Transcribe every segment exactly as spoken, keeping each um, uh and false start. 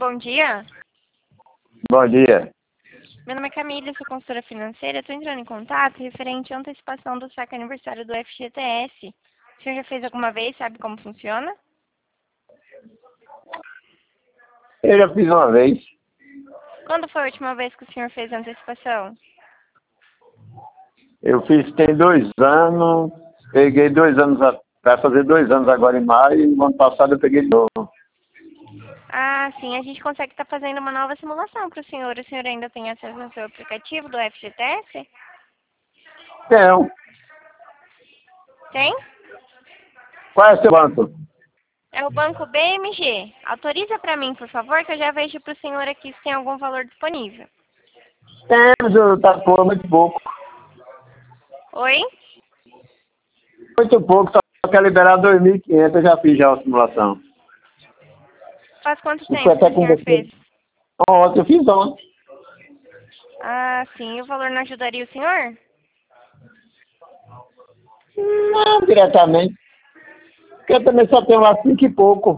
bom dia. Bom dia. Meu nome é Camila, sou consultora financeira. Estou entrando em contato referente à antecipação do saque aniversário do F G T S. O senhor já fez alguma vez? Sabe como funciona? Eu já fiz uma vez. Quando foi a última vez que o senhor fez a antecipação? Eu fiz tem dois anos, peguei dois anos, vai fazer dois anos agora em maio, e no ano passado eu peguei de novo. Ah, sim, a gente consegue estar fazendo uma nova simulação para o senhor. O senhor ainda tem acesso ao seu aplicativo do F G T S? Então, Tem? qual é o seu banco? É o banco B M G. Autoriza para mim, por favor, que eu já vejo para o senhor aqui se tem algum valor disponível. Temos, eu tá por muito pouco. Oi? Muito pouco, só quer liberar dois mil e quinhentos, eu já fiz já a simulação. Faz quanto E foi tempo que até o com senhor você. fez? Ontem, eu fiz ontem. Ah, sim. E o valor não ajudaria o senhor? Não, diretamente. Porque eu também só tenho lá cinco e pouco.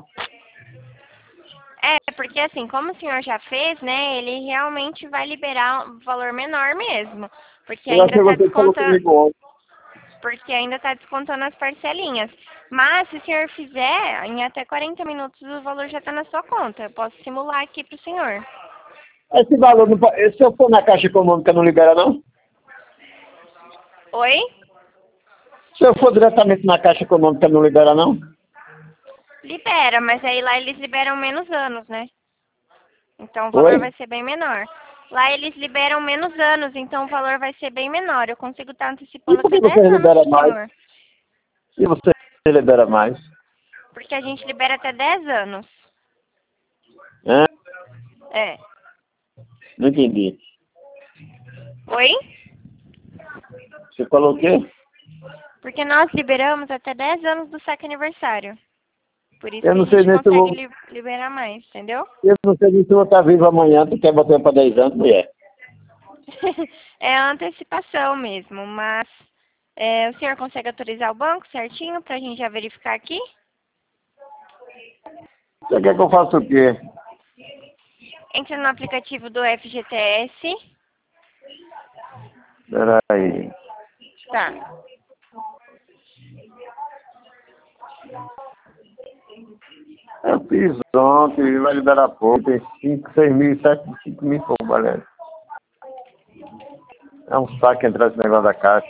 É, porque assim, como o senhor já fez, né, ele realmente vai liberar um valor menor mesmo. Porque Eu acho ainda que está você falou descontando, comigo ontem. porque ainda tá descontando as parcelinhas. Mas se o senhor fizer, em até quarenta minutos o valor já está na sua conta. Eu posso simular aqui para o senhor. Esse valor, não, pode- se eu for na Caixa Econômica, não libera não? Oi? Se eu for diretamente na Caixa Econômica, não libera não? Libera, mas aí lá eles liberam menos anos, né? Então o valor vai Oi? ser bem menor. Lá eles liberam menos anos, então o valor vai ser bem menor. Eu consigo estar E antecipando por até que dez você anos libera pro mais? senhor. E você libera mais? Porque a gente libera até dez anos. Hã? É. Não entendi. Oi? Você falou o quê? Porque nós liberamos até dez anos do saque aniversário. Por isso Eu que a não sei gente nem se eu consegue vou... li liberar mais, entendeu? Eu não sei nem se eu vou estar vivo amanhã. Tu quer botar para dez anos, mulher? É a antecipação mesmo, mas é, o senhor consegue autorizar o banco certinho pra gente já verificar aqui? Você quer que eu faça o quê? Entra no aplicativo do F G T S. Peraí. Tá. Eu fiz ontem, vai liberar pouco. Tem cinco, seis mil, sete, cinco mil e pouco, galera. É um saco entrar esse negócio da caixa.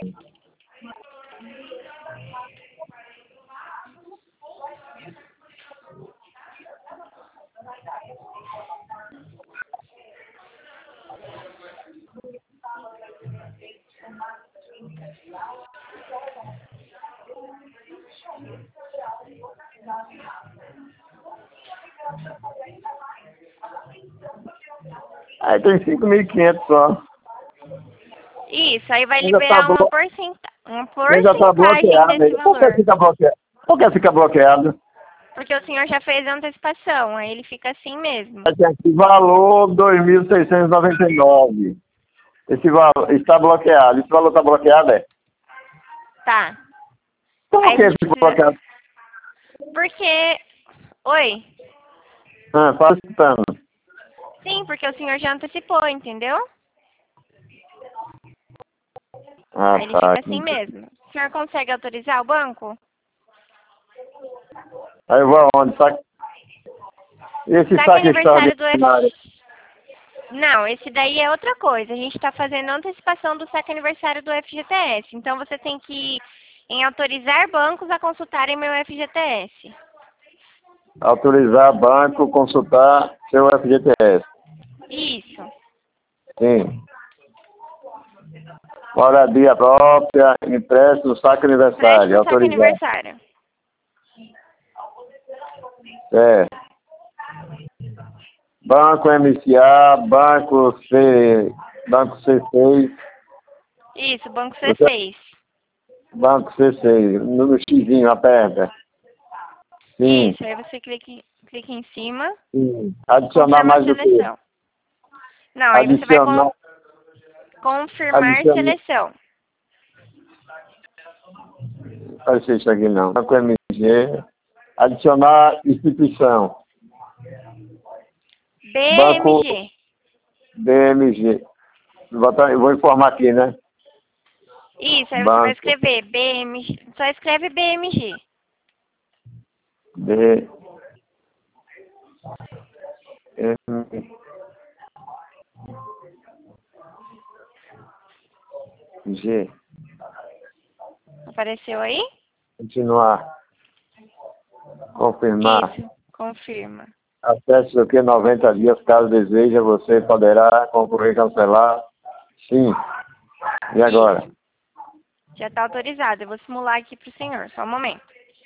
Aí tem cinco mil e quinhentos só. Isso, aí vai Ainda tá, liberar uma, blo... porcenta uma Ainda tá porcentagem bloqueado. desse Por que valor. fica bloqueado? Por que fica bloqueado? Porque o senhor já fez a antecipação, aí ele fica assim mesmo. Tem aqui valor dois mil seiscentos e noventa e nove. Esse valor está bloqueado. Esse valor está bloqueado, é? Tá. Por Aí a que gente ficou precisa... bloqueado? Porque... Oi? Ah, fala escutando. Sim, porque o senhor já antecipou, entendeu? Ah, Aí ele tá. fica assim mesmo. O senhor consegue autorizar o banco? Aí eu vou aonde? Saque... Esse Saque saque aniversário do F... extraordinário. Não, esse daí é outra coisa. A gente está fazendo a antecipação do saque aniversário do F G T S. Então você tem que ir em autorizar bancos a consultarem meu F G T S. Autorizar banco, consultar seu F G T S. Isso. Sim. Moradia própria, empréstimo, saque aniversário. Empréstimo saque Autorizar. aniversário. É. Banco M C A, banco C, banco C seis, Isso, banco C seis. banco C seis, no xizinho, aperta. Sim, Isso, aí você clica, em- clica em cima, sim. Adicionar confirma a mais o quê? seleção. Não, aí você vai Adicionar, com, confirmar adicionar, seleção. não vai ser isso aqui não. Banco M G, adicionar instituição. Banco B M G. B M G. Vou botar- eu vou informar aqui, né? Isso, aí você vai Banco escrever B M G. Só escreve B M G. B M G. Apareceu aí? Continuar. Confirmar. Isso, confirma. Acesse o que noventa dias, caso deseja, você poderá concluir, cancelar. Sim. E agora? Isso, já está autorizado. Eu vou simular aqui para o senhor, só um momento.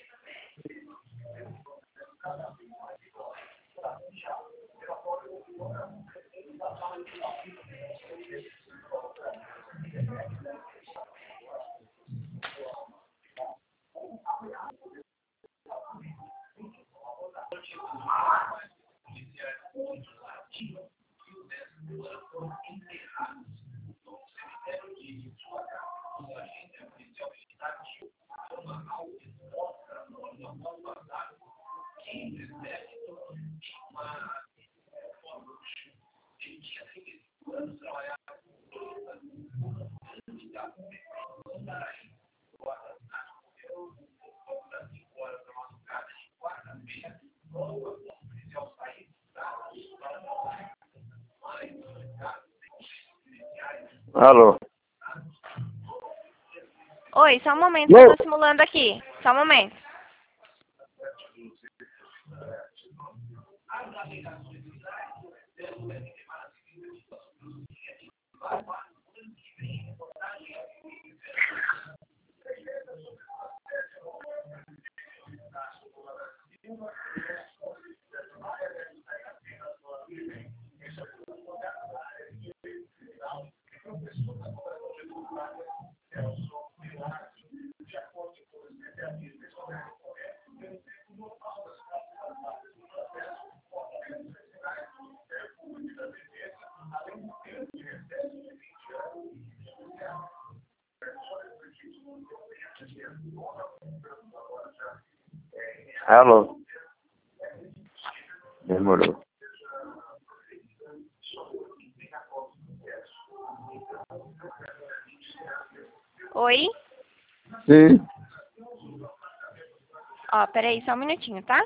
Alô? Oi, só um momento que eu estou simulando aqui. Só um momento. Alô? Demorou. Oi? Sim. Ó, peraí, só um minutinho, tá?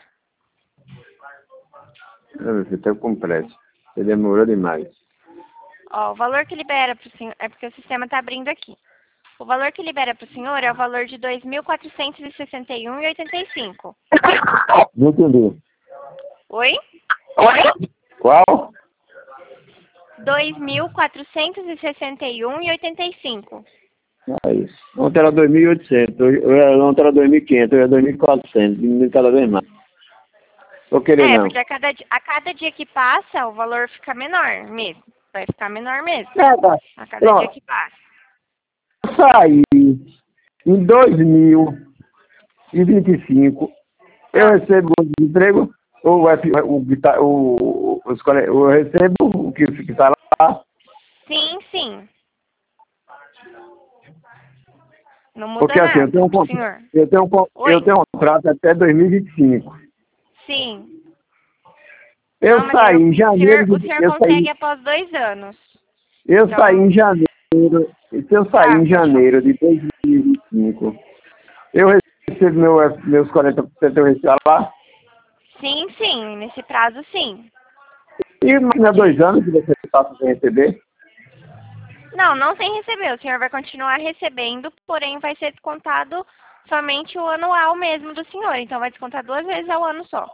Eu estou com pressa. Você demorou demais. Ó, o valor que libera para o senhor... É porque o sistema está abrindo aqui. O valor que libera para o senhor é o valor de dois mil quatrocentos e sessenta e um reais e oitenta e cinco centavos. Não entendi. Oi? Qual? dois mil quatrocentos e sessenta e um reais e oitenta e cinco centavos. Aí. Ontem era dois mil e oitocentos, hoje- hoje- ontem era dois mil e quinhentos, hoje é dois mil e quatrocentos, diminuindo cada vez mais. Tô querendo É, não. porque a cada, di- a cada dia que passa, o valor fica menor mesmo. Vai ficar menor mesmo. Nada. A cada dia Pronto. que passa. Eu saí em dois mil e vinte e cinco, eu Ah, recebo o desemprego, ou o, F- o, que tá- o, os cole- eu recebo o que está lá, sim, sim. Não muda porque assim, eu tenho nada um, pro con- senhor. eu tenho um, con- eu Oi? tenho um contrato até dois mil e vinte e cinco. Sim. Eu Não, mas aí saí o em o janeiro, senhor, o de, senhor eu consegue saí, após dois anos. eu saí Então, em janeiro, se eu saí tá, em pode falar. janeiro de dois mil e vinte e cinco, eu recebo meu, meus quarenta por cento, eu recebo lá, Sim, sim. Nesse prazo, sim. e mais há dois anos que você passa sem receber. Não, não sem receber. O senhor vai continuar recebendo, porém vai ser descontado somente o anual mesmo do senhor. Então vai descontar duas vezes ao ano só.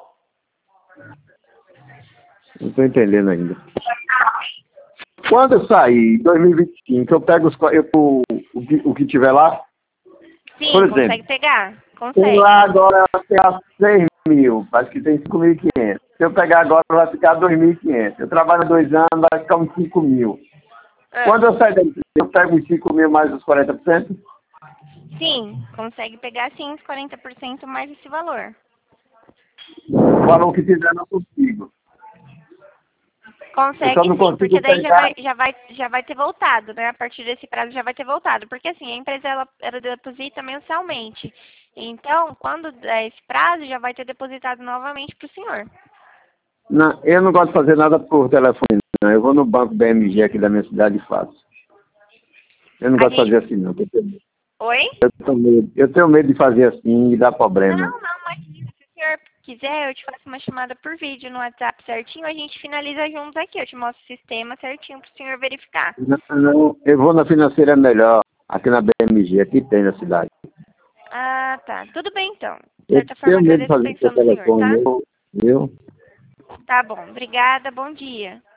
Não estou entendendo ainda. Quando eu sair em dois mil e vinte e cinco, eu pego os, qua- eu, o, o, que, o que tiver lá. Sim, Por exemplo, consegue pegar? tem Consegue. lá agora tem lá seis mil, acho que tem cinco mil e quinhentos. Se eu pegar agora, vai ficar dois mil e quinhentos. Eu trabalho dois anos, vai ficar uns cinco mil. Ah, Quando eu sair daqui, eu pego os cinco mil mais os quarenta por cento. sim, consegue pegar sim os quarenta por cento mais esse valor. O valor que tiver, não consigo. Eu só Consegue não sim, porque consigo daí já pegar. vai, já vai, já vai ter voltado, né? A partir desse prazo já vai ter voltado. Porque assim, a empresa ela, ela deposita mensalmente. Então, quando der esse prazo, já vai ter depositado novamente para o senhor. Não, eu não gosto de fazer nada por telefone, não. Eu vou no banco B M G aqui da minha cidade e faço. Eu não A gosto de gente... fazer assim, não. Eu tenho, Oi? eu tenho medo, eu tenho medo de fazer assim e dar problema. Não, não, imagina. Se o senhor quiser, eu te faço uma chamada por vídeo no WhatsApp certinho, a gente finaliza juntos aqui. Eu te mostro o sistema certinho para o senhor verificar. Não, não, eu vou na financeira melhor, aqui na B M G, aqui tem na cidade. Ah, tá. Tudo bem, então. De Eu certa forma, tenho medo de agradeço a fazer por atenção do senhor, telefone, tá? eu, eu Tá bom. Obrigada. Bom dia.